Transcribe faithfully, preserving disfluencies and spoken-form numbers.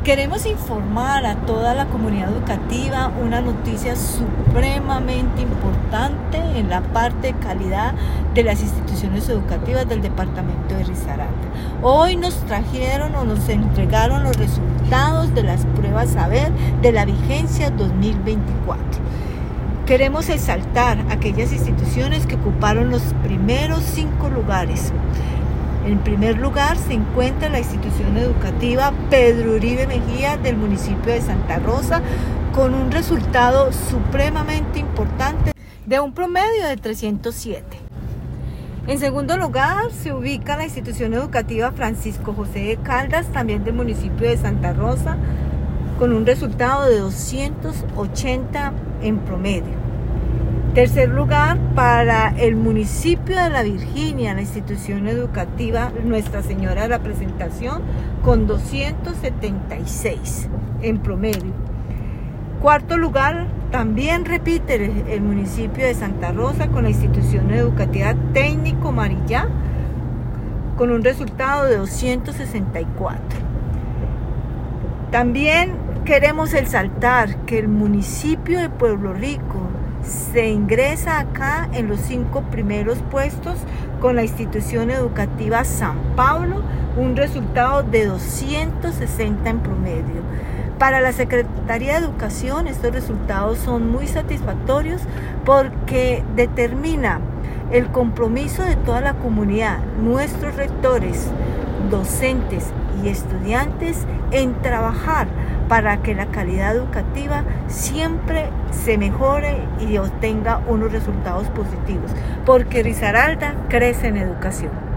Queremos informar a toda la comunidad educativa una noticia supremamente importante en la parte de calidad de las instituciones educativas del departamento de Risaralda. Hoy nos trajeron o nos entregaron los resultados de las pruebas Saber de la vigencia dos mil veinticuatro. Queremos exaltar aquellas instituciones que ocuparon los primeros cinco lugares. En primer lugar se encuentra la institución educativa Pedro Uribe Mejía del municipio de Santa Rosa, con un resultado supremamente importante de un promedio de trescientos siete. En segundo lugar se ubica la institución educativa Francisco José de Caldas, también del municipio de Santa Rosa, con un resultado de doscientos ochenta en promedio. Tercer lugar, para el municipio de La Virginia, la institución educativa Nuestra Señora de la Presentación, con doscientos setenta y seis en promedio. Cuarto lugar, también repite el, el municipio de Santa Rosa con la institución educativa Técnico Marillá, con un resultado de doscientos sesenta y cuatro. También queremos exaltar que el municipio de Pueblo Rico se ingresa acá en los cinco primeros puestos con la institución educativa San Pablo, un resultado de doscientos sesenta en promedio. Para la Secretaría de Educación estos resultados son muy satisfactorios porque determina el compromiso de toda la comunidad, nuestros rectores, docentes y estudiantes en trabajar para que la calidad educativa siempre se mejore y obtenga unos resultados positivos, porque Risaralda crece en educación.